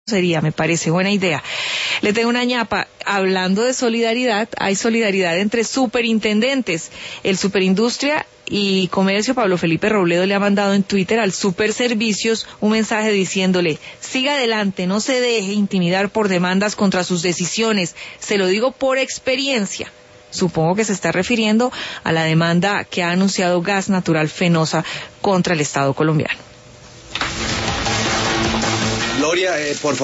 sería, me parece buena idea. Le tengo una ñapa. Hablando de solidaridad, hay solidaridad entre superintendentes. El Superindustria y Comercio, Pablo Felipe Robledo, le ha mandado en Twitter al Superservicios un mensaje diciéndole: siga adelante, no se deje intimidar por demandas contra sus decisiones. Se lo digo por experiencia. Supongo que se está refiriendo a la demanda que ha anunciado Gas Natural Fenosa contra el Estado colombiano. Gloria, por favor.